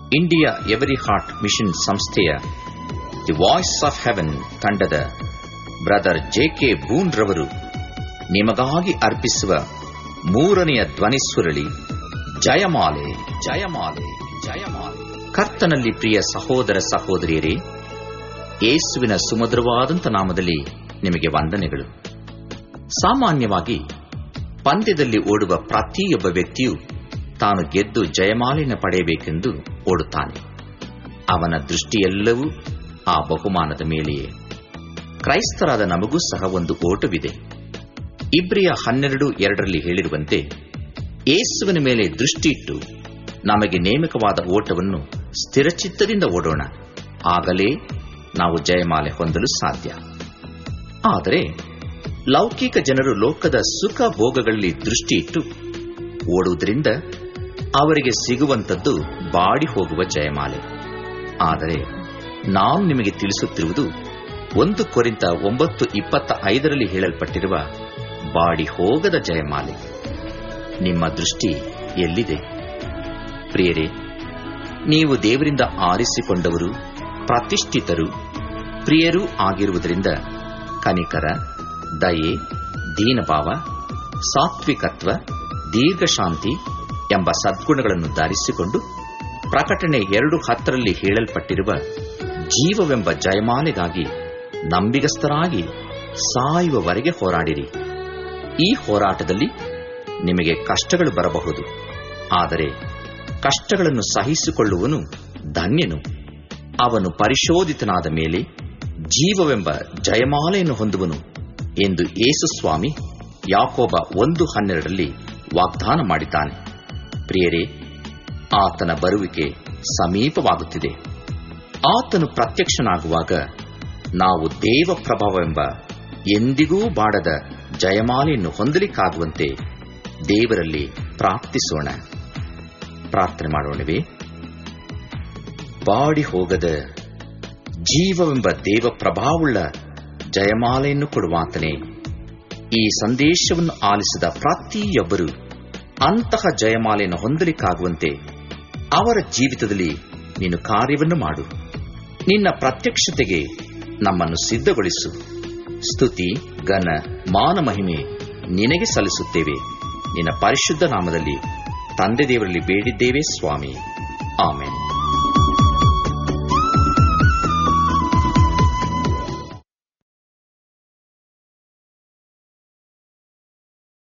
India every heart mission ಸಂಸ್ಥೆಯ the voice of heaven ತಂಡದ brother J K. Boone ರವರು ನಿಮಗಾಗಿ ಅರ್ಪಿಸುವ 3ನೆಯ ಧ್ವನಿಸುರಳಿ ಜಯಮಾಲೆ ಜಯಮಾಲೆ ಜಯಮಾಲೆ. ಕರ್ತನಲ್ಲಿ ಪ್ರಿಯ ಸಹೋದರ ಸಹೋದರಿಯರೇ, ಯೇಸುವಿನ ಸುಮಧುರವಾದಂಥ ನಾಮದಲ್ಲಿ ನಿಮಗೆ ವಂದನೆಗಳು. ಸಾಮಾನ್ಯವಾಗಿ ಪಂದ್ಯದಲ್ಲಿ ಓಡುವ ಪ್ರತಿಯೊಬ್ಬ ವ್ಯಕ್ತಿಯು ತಾನು ಗೆದ್ದು ಜಯಮಾಲೆಯನ್ನು ಪಡೆಯಬೇಕೆಂದು ಓಡುತ್ತಾನೆ. ಅವನ ದೃಷ್ಟಿಯೆಲ್ಲವೂ ಆ ಬಹುಮಾನದ ಮೇಲೆಯೇ. ಕ್ರೈಸ್ತರಾದ ನಮಗೂ ಸಹ ಒಂದು ಓಟವಿದೆ. ಇಬ್ರಿಯ 12:2 ಹೇಳಿರುವಂತೆ, ಯೇಸುವಿನ ಮೇಲೆ ದೃಷ್ಟಿಯಿಟ್ಟು ನಮಗೆ ನೇಮಕವಾದ ಓಟವನ್ನು ಸ್ಥಿರಚಿತ್ತದಿಂದ ಓಡೋಣ, ಆಗಲೇ ನಾವು ಜಯಮಾಲೆ ಹೊಂದಲು ಸಾಧ್ಯ. ಆದರೆ ಲೌಕಿಕ ಜನರು ಲೋಕದ ಸುಖ ಭೋಗಗಳಲ್ಲಿ ದೃಷ್ಟಿಯಿಟ್ಟು ಓಡುವುದರಿಂದ ಅವರಿಗೆ ಸಿಗುವಂಥದ್ದು ಬಾಡಿ ಹೋಗುವ ಜಯಮಾಲೆ. ಆದರೆ ನಾನು ನಿಮಗೆ ತಿಳಿಸುತ್ತಿರುವುದು 1 ಕೊರಿಂಥ 9:25 ಹೇಳಲ್ಪಟ್ಟಿರುವ ಬಾಡಿ ಹೋಗದ ಜಯಮಾಲೆ. ನಿಮ್ಮ ದೃಷ್ಟಿ ಎಲ್ಲಿದೆ? ಪ್ರಿಯರೇ, ನೀವು ದೇವರಿಂದ ಆರಿಸಿಕೊಂಡವರು, ಪ್ರತಿಷ್ಠಿತರು, ಪ್ರಿಯರೂ ಆಗಿರುವುದರಿಂದ ಕನಿಕರ, ದಯೆ, ದೀನಭಾವ, ಸಾತ್ವಿಕತ್ವ, ದೀರ್ಘಶಾಂತಿ ಎಂಬ ಸದ್ಗುಣಗಳನ್ನು ಧರಿಸಿಕೊಂಡು ಪ್ರಕಟಣೆ 2:10 ಹೇಳಲ್ಪಟ್ಟಿರುವ ಜೀವವೆಂಬ ಜಯಮಾಲೆಗಾಗಿ ನಂಬಿಗಸ್ತರಾಗಿ ಸಾಯುವವರೆಗೆ ಹೋರಾಡಿರಿ. ಈ ಹೋರಾಟದಲ್ಲಿ ನಿಮಗೆ ಕಷ್ಟಗಳು ಬರಬಹುದು, ಆದರೆ ಕಷ್ಟಗಳನ್ನು ಸಹಿಸಿಕೊಳ್ಳುವನು ಧನ್ಯನು. ಅವನು ಪರಿಶೋಧಿತನಾದ ಮೇಲೆ ಜೀವವೆಂಬ ಜಯಮಾಲೆಯನ್ನು ಹೊಂದುವನು ಎಂದು ಯೇಸುಸ್ವಾಮಿ ಯಾಕೋಬ 1:12 ವಾಗ್ದಾನ ಮಾಡಿದ್ದಾನೆ. ಪ್ರಿಯರೇ, ಆತನ ಬರುವಿಕೆ ಸಮೀಪವಾಗುತ್ತಿದೆ. ಆತನು ಪ್ರತ್ಯಕ್ಷನಾಗುವಾಗ ನಾವು ದೇವ ಪ್ರಭಾವವೆಂಬ ಎಂದಿಗೂ ಬಾಡದ ಜಯಮಾಲೆಯನ್ನು ಹೊಂದಲಿಕ್ಕಾಗುವಂತೆ ದೇವರಲ್ಲಿ ಪ್ರಾರ್ಥಿಸೋಣ. ಪ್ರಾರ್ಥನೆ ಮಾಡೋಣವೇ? ಬಾಡಿ ಹೋಗದ ಜೀವವೆಂಬ ದೇವ ಪ್ರಭಾವವುಳ್ಳ ಜಯಮಾಲೆಯನ್ನು ಕೊಡುವಾತನೇ, ಈ ಸಂದೇಶವನ್ನು ಆಲಿಸಿದ ಪ್ರತಿಯೊಬ್ಬರು ಅಂತಹ ಜಯಮಾಲೆಯನ್ನು ಹೊಂದಲಿಕ್ಕಾಗುವಂತೆ ಅವರ ಜೀವಿತದಲ್ಲಿ ನೀನು ಕಾರ್ಯವನ್ನು ಮಾಡು. ನಿನ್ನ ಪ್ರತ್ಯಕ್ಷತೆಗೆ ನಮ್ಮನ್ನು ಸಿದ್ಧಗೊಳಿಸು. ಸ್ತುತಿ, ಘನ, ಮಾನ, ಮಹಿಮೆ ನಿನಗೆ ಸಲ್ಲಿಸುತ್ತೇವೆ. ನಿನ್ನ ಪರಿಶುದ್ಧ ನಾಮದಲ್ಲಿ ತಂದೆ ದೇವರಲ್ಲಿ ಬೇಡಿದ್ದೇವೆ ಸ್ವಾಮಿ. ಆಮೆನ್.